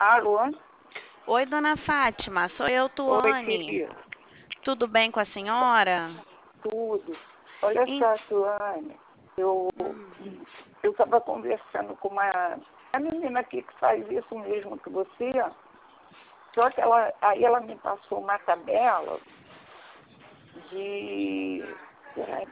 Alô? Oi, dona Fátima, sou eu, Oi, Tuane. querida. Tudo bem com a senhora? Tudo. Olha Em- só, Suane, eu Hum, estava conversando com a menina aqui que faz isso mesmo que você, só que aí ela me passou uma tabela de... Peraí.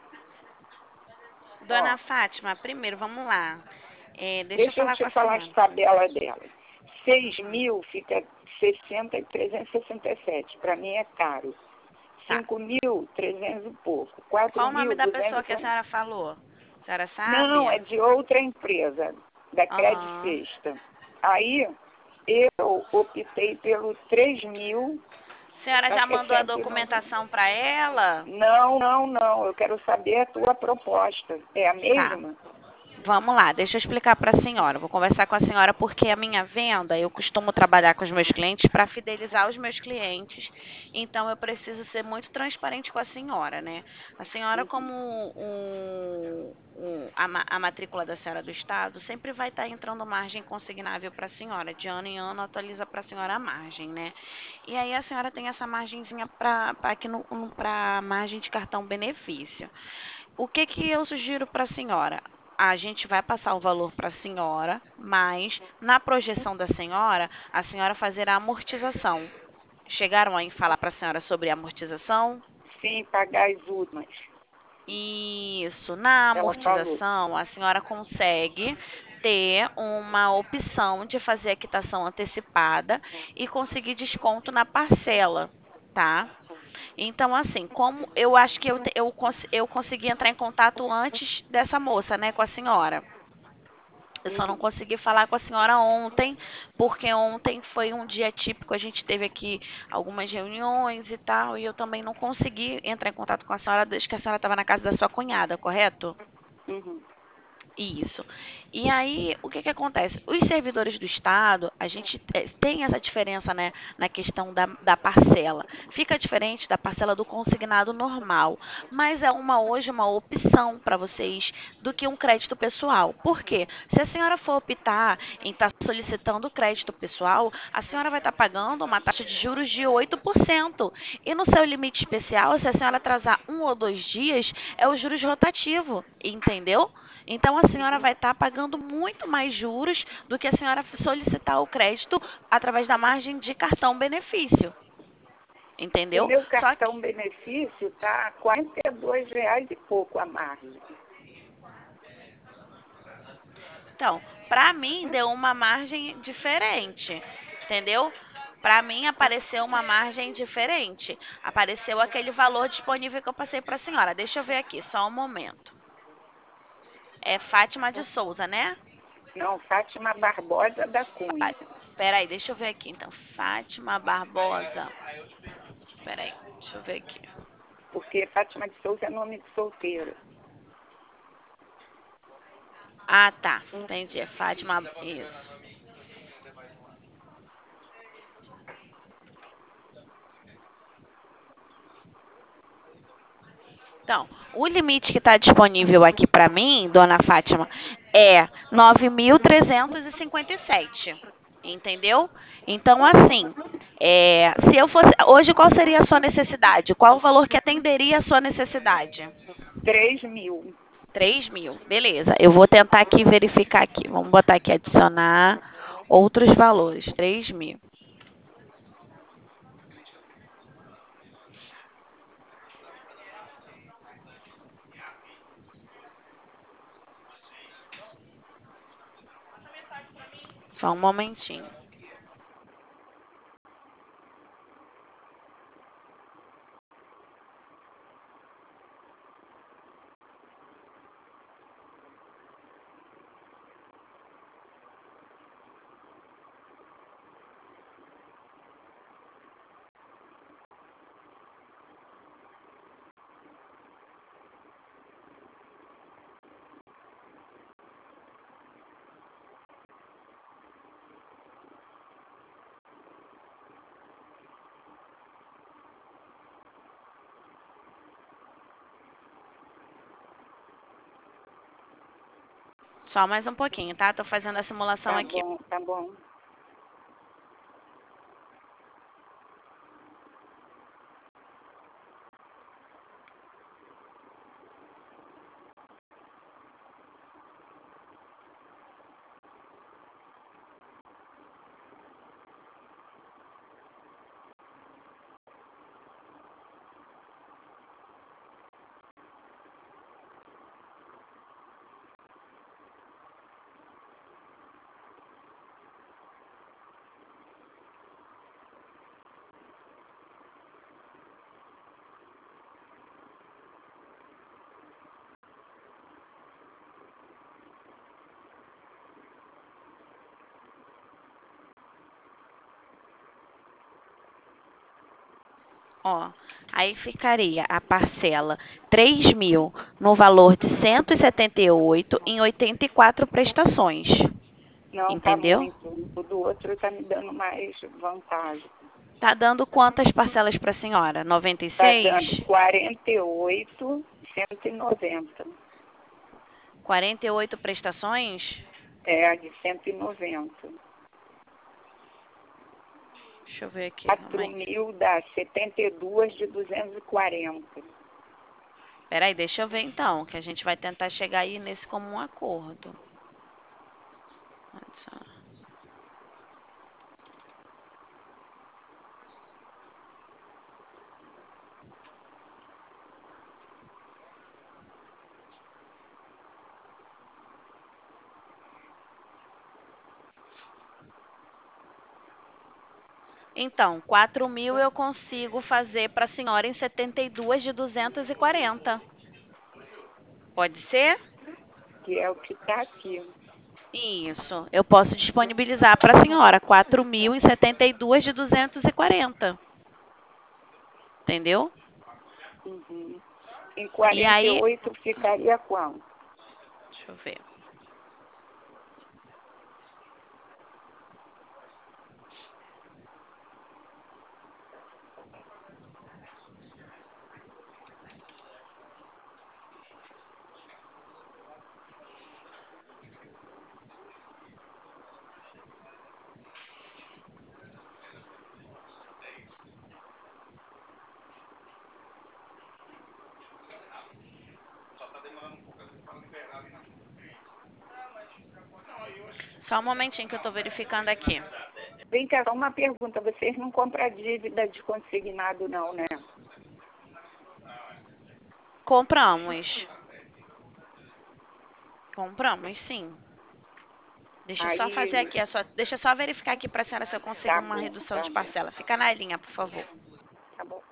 Ó, Dona Fátima, primeiro, vamos lá. Deixa eu deixa eu falar te com a falar as senhora. tabelas dela. 6.000 fica 60.367. Para mim é caro. Tá. 5.000, 300 e pouco. quatro Qual o nome mil, da pessoa duzentos que a senhora falou? A senhora Não, sabe? é de outra empresa, da Credit Aham. Sexta. Aí eu optei pelo 3.000, A senhora já acho que é mandou a 190. documentação para ela? Não, não, não. Eu quero saber a tua proposta. É a Tá. mesma? Vamos lá, deixa eu explicar para a senhora. Vou conversar com a senhora porque a minha venda, eu costumo trabalhar com os meus clientes para fidelizar os meus clientes. Então eu preciso ser muito transparente com a senhora, né? A senhora, como a matrícula da senhora do estado, sempre vai estar entrando margem consignável para a senhora. De ano em ano atualiza para a senhora a margem, né? E aí a senhora tem essa margenzinha para aqui para margem de cartão benefício. O que que eu sugiro para a senhora? A gente vai passar o valor para a senhora, mas na projeção da senhora, a senhora fazer a amortização. Chegaram a falar para a senhora sobre a amortização? Sim, pagar as últimas. Isso. Na Ela falou. amortização, a senhora consegue ter uma opção de fazer a quitação antecipada e conseguir desconto na parcela, tá? Então, assim, como eu acho que eu consegui entrar em contato antes dessa moça, né, com a senhora. Eu só não Uhum, consegui falar com a senhora ontem, porque ontem foi um dia típico, a gente teve aqui algumas reuniões e tal, e eu também não consegui entrar em contato com a senhora desde que a senhora estava na casa da sua cunhada, correto? uhum. Isso. E aí, o que que acontece? Os servidores do Estado, a gente tem essa diferença, né, na questão da parcela. Fica diferente da parcela do consignado normal, mas é hoje uma opção para vocês do que um crédito pessoal. Por quê? Se a senhora for optar em estar solicitando crédito pessoal, a senhora vai estar pagando uma taxa de juros de 8%. E no seu limite especial, se a senhora atrasar 1 ou 2 dias, é o juros rotativo, entendeu? Então, a senhora vai estar pagando muito mais juros do que a senhora solicitar o crédito através da margem de cartão benefício. O Entendeu? meu Só que, cartão benefício está a R$ 42 e pouco a margem. então, para mim deu uma margem diferente. Entendeu? Para mim apareceu uma margem diferente. Apareceu aquele valor disponível que eu passei para a senhora. Deixa eu ver aqui, só um momento. É Fátima de Souza, né? Não, Fátima Barbosa da Cunha. Peraí, deixa eu ver aqui então. Fátima Barbosa. Peraí, deixa eu ver aqui. Porque Fátima de Souza é nome de solteira. Ah, tá. Entendi. É Fátima. Isso. Então, o limite que está disponível aqui para mim, dona Fátima, é 9.357. Entendeu? Então, assim, se eu fosse. Hoje, qual seria a sua necessidade? Qual o valor que atenderia a sua necessidade? 3.000. 3.000. Beleza. Eu vou tentar aqui verificar aqui. Vamos botar aqui adicionar outros valores. 3.000. Só um momentinho. Só mais um pouquinho, tá? Tô fazendo a simulação Tá aqui. bom, tá bom. Ó, aí ficaria a parcela 3.000 no valor de 178 em 84 prestações. Não, tá Entendeu? muito. O do outro tá me dando mais vantagem. Tá dando quantas parcelas para a senhora? Tá dando 96? 48, 190. 48 prestações? É, a de 190. Deixa eu ver aqui, calma 4 aí. mil dá 72 de 240. Peraí, deixa eu ver então, que a gente vai tentar chegar aí nesse comum acordo. Então, 4.000 eu consigo fazer para a senhora em 72 de 240. Pode ser? Que é o que tá aqui. Isso. Eu posso disponibilizar para a senhora 4.000 em 72 de 240. Entendeu? Uhum. Em E aí, 48 ficaria quanto? deixa eu ver. Só um momentinho que eu estou verificando aqui. Vem cá, só uma pergunta. Vocês não compram dívida de consignado, não, né? Compramos. Compramos, sim. Deixa eu só fazer Aí, aqui, deixa eu só verificar aqui para a senhora se eu consigo tá uma bom, redução tá de bom, parcela. Fica na linha, por favor. tá bom.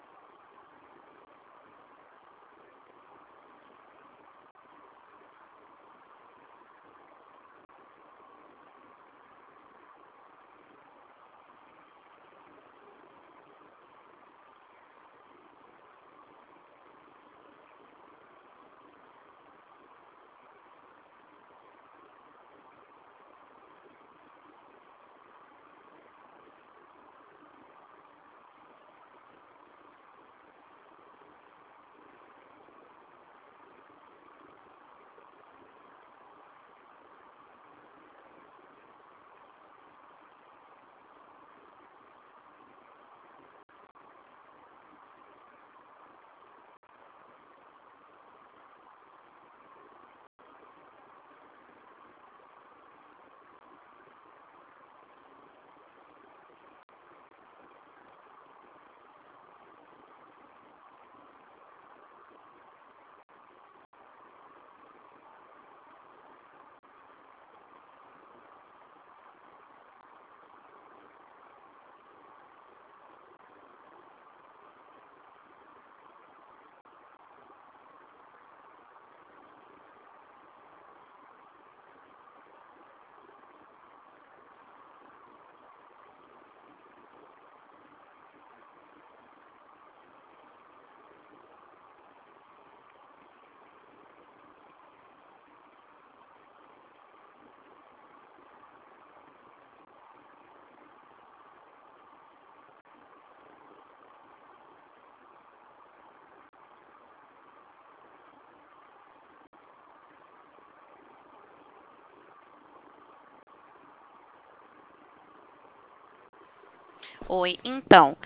Oi, então,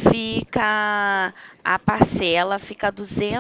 fica a parcela fica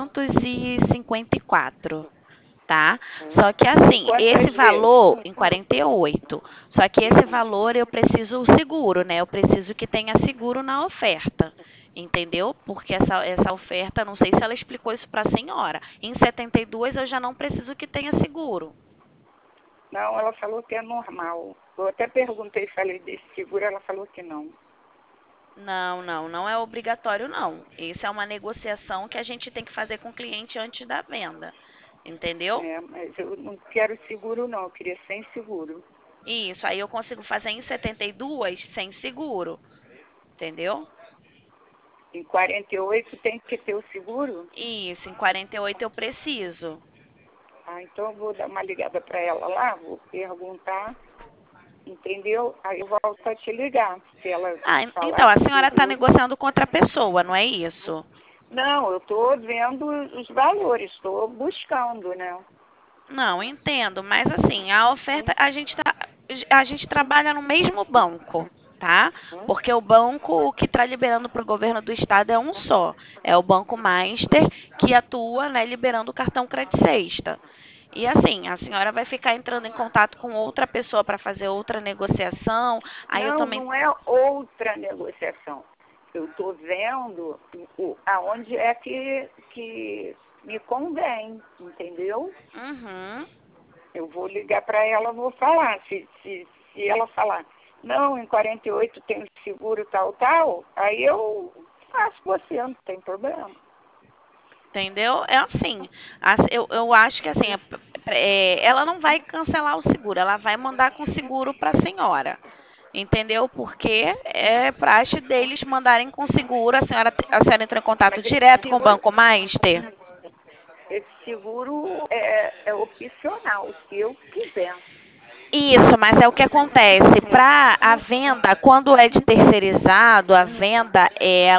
254, tá? Só que Em assim, esse quantas vezes? valor em 48. Só que esse valor eu preciso seguro, né? Eu preciso que tenha seguro na oferta. Entendeu? Porque essa oferta, não sei se ela explicou isso para a senhora. Em 72 eu já não preciso que tenha seguro. Não, ela falou que é normal. Eu até perguntei, falei desse seguro, ela falou que não. Não, não, não é obrigatório, não. Isso é uma negociação que a gente tem que fazer com o cliente antes da venda. Entendeu? É, mas eu não quero seguro, não. Eu queria sem seguro. Isso, aí eu consigo fazer em 72 sem seguro. Entendeu? Em 48 tem que ter o seguro? Isso, em 48 eu preciso. Ah, então eu vou dar uma ligada para ela lá, vou perguntar, entendeu? Aí eu volto a te ligar, se ela Ah, falar então, a do senhora está seguro. negociando com outra pessoa, não é isso? Não, eu estou vendo os valores, estou buscando, né? Não, entendo, mas assim, a oferta, a gente trabalha no mesmo banco, tá? Hum? Porque o banco que está liberando para o governo do estado é um só, é o Banco Master, que atua, né, liberando o cartão Crédito Sexta. E assim, a senhora vai ficar entrando em contato com outra pessoa para fazer outra negociação. Aí eu Não, também. não é outra negociação. Eu estou vendo aonde é que me convém, entendeu? Uhum. Eu vou ligar para ela, vou falar. Se ela falar, não, em 48 tem o seguro tal, tal, aí eu faço você, não tem problema. Entendeu? É assim. Eu acho que assim, ela não vai cancelar o seguro, ela vai mandar com seguro para a senhora. Entendeu? Porque é praxe deles mandarem com seguro. A senhora entrou em contato Mas direto com o Banco Master? esse seguro é opcional, se eu quiser. Isso, mas é o que acontece. Para a venda, quando é de terceirizado, a venda,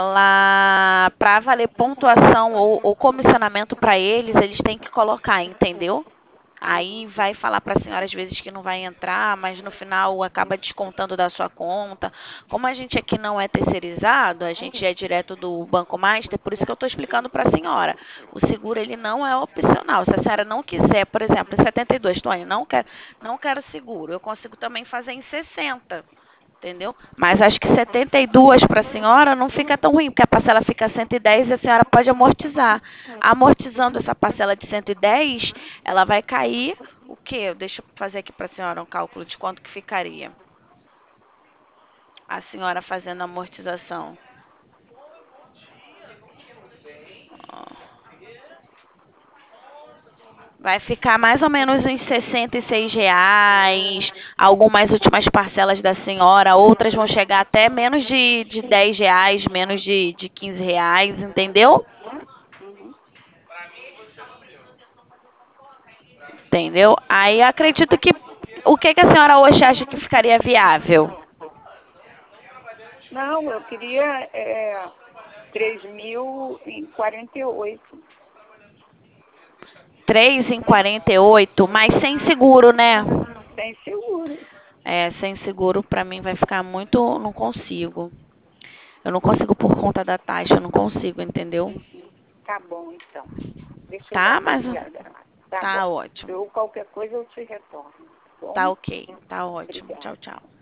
ela, para valer pontuação ou comissionamento para eles, eles têm que colocar, entendeu? Aí vai falar para a senhora às vezes que não vai entrar, mas no final acaba descontando da sua conta. Como a gente aqui não é terceirizado, a gente é direto do Banco Master, por isso que eu estou explicando para a senhora. O seguro ele não é opcional. Se a senhora não quiser, por exemplo, em 72, Tony, não quero seguro. Eu consigo também fazer em 60. Entendeu? Mas acho que 72 para a senhora não fica tão ruim, porque a parcela fica 110 e a senhora pode amortizar. Amortizando essa parcela de 110, ela vai cair o quê? Deixa eu fazer aqui para a senhora um cálculo de quanto que ficaria. A senhora fazendo a amortização. Ó. Vai ficar mais ou menos uns R$ 66, algumas últimas parcelas da senhora, outras vão chegar até menos de R$ 10, menos de R$ 15, entendeu? Uhum. Entendeu? Aí acredito que o que a senhora hoje acha que ficaria viável? Não, eu queria 3.048. 3 em 48, mas sem seguro, né? Sem seguro. É, sem seguro pra mim vai ficar muito, não consigo. Eu não consigo por conta da taxa, eu não consigo, entendeu? Tá bom, então. Deixa eu dar Tá, uma mas ligada lá. Tá tá bom. ótimo. Eu, qualquer coisa eu te retorno. Tá Tá bom? ok, tá ótimo. Obrigada. Tchau, tchau.